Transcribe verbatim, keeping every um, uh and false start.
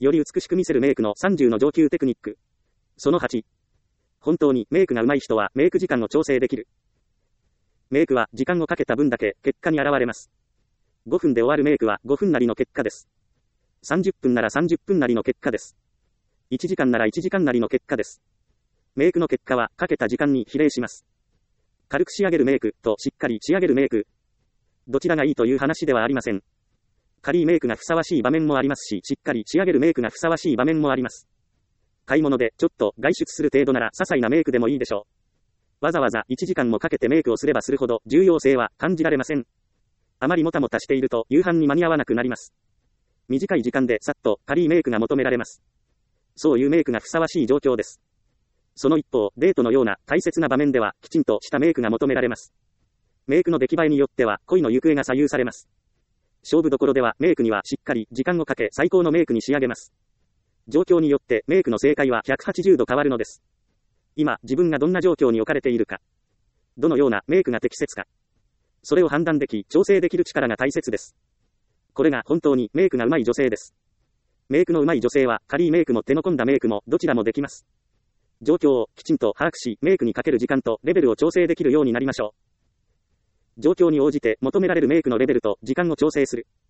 より美しく見せるメイクのさんじゅうの上級テクニック。そのはち。本当にメイクが上手い人はメイク時間を調整できる。メイクは時間をかけた分だけ結果に現れます。ごふんで終わるメイクはごふんなりの結果です。さんじゅっぷんならさんじゅっぷんなりの結果です。いちじかんならいちじかんなりの結果です。メイクの結果はかけた時間に比例します。軽く仕上げるメイクとしっかり仕上げるメイク。どちらがいいという話ではありません。軽いメイクがふさわしい場面もありますし、しっかり仕上げるメイクがふさわしい場面もあります。買い物でちょっと外出する程度なら些細なメイクでもいいでしょう。わざわざいちじかんもかけてメイクをすればするほど重要性は感じられません。あまりもたもたしていると夕飯に間に合わなくなります。短い時間でさっと軽いメイクが求められます。そういうメイクがふさわしい状況です。その一方、デートのような大切な場面ではきちんとしたメイクが求められます。メイクの出来栄えによっては恋の行方が左右されます。勝負どころではメイクにはしっかり時間をかけ最高のメイクに仕上げます。状況によってメイクの正解はひゃくはちじゅうど変わるのです。今、自分がどんな状況に置かれているか。どのようなメイクが適切か。それを判断でき、調整できる力が大切です。これが本当にメイクが上手い女性です。メイクの上手い女性は軽いメイクも手の込んだメイクもどちらもできます。状況をきちんと把握し、メイクにかける時間とレベルを調整できるようになりましょう。状況に応じて求められるメイクのレベルと時間を調整する。